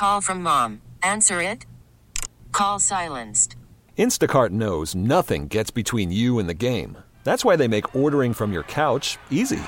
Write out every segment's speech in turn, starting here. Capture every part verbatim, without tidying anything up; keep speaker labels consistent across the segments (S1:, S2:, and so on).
S1: call from mom. Answer it. Call silenced.
S2: Instacart knows nothing gets between you and the game. That's why they make ordering from your couch easy.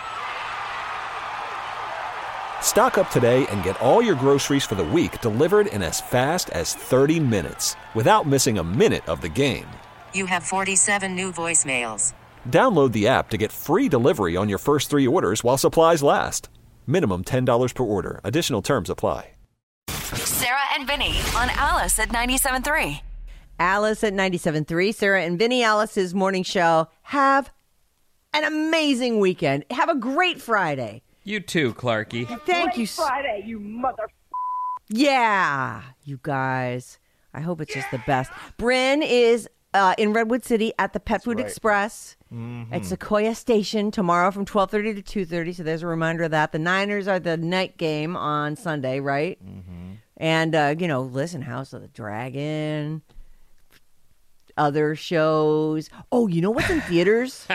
S2: Stock up today and get all your groceries for the week delivered in as fast as thirty minutes without missing a minute of the game.
S1: You have forty-seven new voicemails.
S2: Download the app to get free delivery on your first three orders while supplies last. Minimum ten dollars per order. Additional terms apply.
S3: Sarah and Vinny on Alice at ninety-seven point three.
S4: Alice at ninety-seven point three. Sarah and Vinny, Alice's morning show. Have an amazing weekend. Have a great Friday.
S5: You too, Clarky.
S4: Thank
S6: Great
S4: you.
S6: Friday, you mother.
S4: Yeah, you guys. I hope it's just the best. Bryn is uh, in Redwood City at the Pet That's Food right. Express mm-hmm. at Sequoia Station tomorrow from twelve thirty to two thirty. So there's a reminder of that. The Niners are the night game on Sunday, right? Mm-hmm. And, uh, you know, listen, House of the Dragon, other shows. Oh, you know what's in theaters?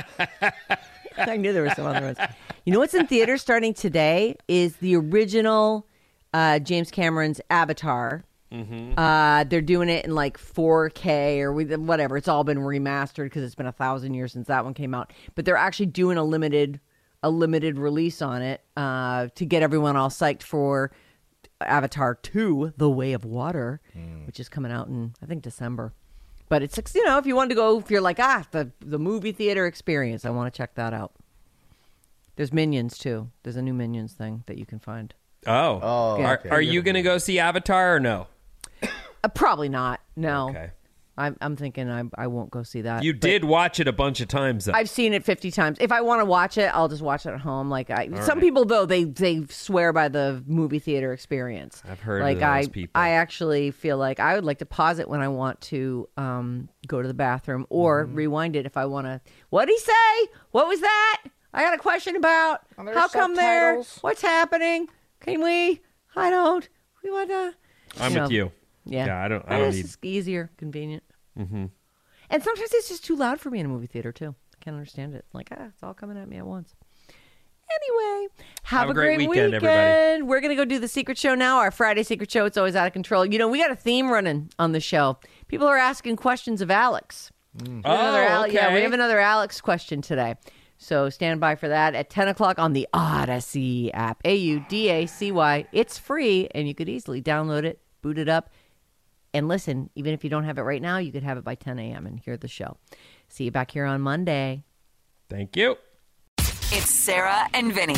S4: I knew there were some other ones. You know what's in theaters starting today is the original uh, James Cameron's Avatar. Mm-hmm. Uh, they're doing it in like four K or whatever. It's all been remastered because it's been a thousand years since that one came out. But they're actually doing a limited, a limited release on it uh, to get everyone all psyched for Avatar two: The Way of Water, mm. which is coming out in I think December. But it's, you know, if you want to go, if you're like, ah, the, the movie theater experience, I want to check that out. There's Minions, too. There's a new Minions thing that you can find.
S5: Oh. oh
S4: yeah.
S5: Are, are you going to go see Avatar or no?
S4: Uh, probably not. No.
S5: Okay.
S4: I'm, I'm thinking I, I won't go see that.
S5: You did watch it a bunch of times, though.
S4: I've seen it fifty times. If I want to watch it, I'll just watch it at home. Like I,
S5: All
S4: Some
S5: right.
S4: people, though, they, they swear by the movie theater experience.
S5: I've heard
S4: like
S5: of those
S4: I,
S5: people.
S4: I actually feel like I would like to pause it when I want to um, go to the bathroom or mm-hmm. rewind it if I want to. What'd he say? What was that? I got a question about how come there? What's happening? Can we? I don't. We want to.
S5: I'm
S4: you
S5: with
S4: know.
S5: you.
S4: Yeah.
S5: Yeah, I don't. I don't
S4: it's
S5: need.
S4: Just easier, convenient.
S5: Mm-hmm.
S4: And sometimes it's just too loud for me in a movie theater, too. I can't understand it. Like, ah, it's all coming at me at once. Anyway, have,
S5: have
S4: a,
S5: a great,
S4: great
S5: weekend,
S4: weekend.
S5: everybody.
S4: We're going to go do the Secret Show now. Our Friday Secret Show. It's always out of control. You know, we got a theme running on the show. People are asking questions of Alex.
S5: Mm.
S4: Oh, Al-
S5: okay.
S4: Yeah, we have another Alex question today. So stand by for that at ten o'clock on the Odyssey app. A U D A C Y. It's free, and you could easily download it, boot it up, and listen. Even if you don't have it right now, you could have it by ten a.m. and hear the show. See you back here on Monday.
S5: Thank you.
S3: It's Sarah and Vinny.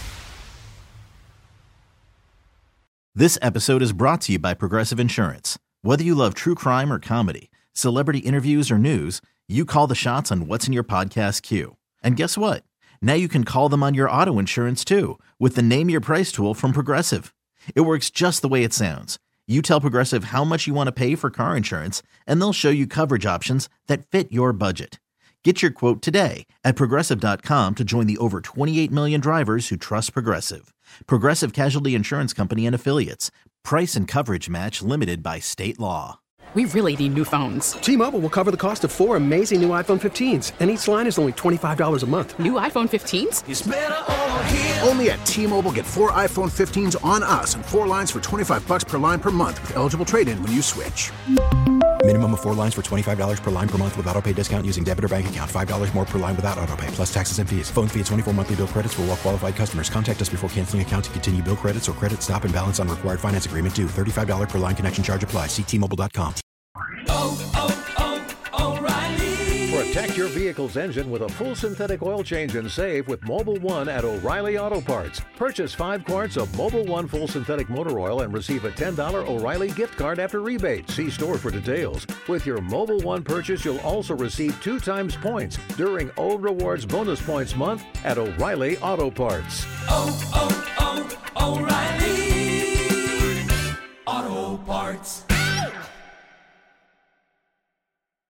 S7: This episode is brought to you by Progressive Insurance. Whether you love true crime or comedy, celebrity interviews or news, you call the shots on what's in your podcast queue. And guess what? Now you can call them on your auto insurance too with the Name Your Price tool from Progressive. It works just the way it sounds. You tell Progressive how much you want to pay for car insurance, and they'll show you coverage options that fit your budget. Get your quote today at Progressive dot com to join the over twenty-eight million drivers who trust Progressive. Progressive Casualty Insurance Company and Affiliates. Price and coverage match limited by state law.
S8: We really need new phones.
S9: T-Mobile will cover the cost of four amazing new iPhone fifteens, and each line is only twenty-five dollars a month.
S8: New iPhone fifteens?
S10: It's better over here. Only at T-Mobile, get four iPhone fifteens on us and four lines for twenty-five dollars per line per month with eligible trade-in when you switch.
S11: Minimum of four lines for twenty-five dollars per line per month with autopay discount using debit or bank account. five dollars more per line without autopay, plus taxes and fees. Phone fee at twenty-four monthly bill credits for well-qualified customers. Contact us before canceling account to continue bill credits or credit stop and balance on required finance agreement due. thirty-five dollars per line connection charge applies. See T Mobile dot com.
S12: Oh, oh, oh, O'Reilly.
S13: Protect your vehicle's engine with a full synthetic oil change and save with Mobil one at O'Reilly Auto Parts. Purchase five quarts of Mobil one full synthetic motor oil and receive a ten dollars O'Reilly gift card after rebate. See store for details. With your Mobil one purchase, you'll also receive two times points during O Rewards Bonus Points Month at O'Reilly Auto Parts.
S12: Oh, oh, oh, O'Reilly Auto Parts.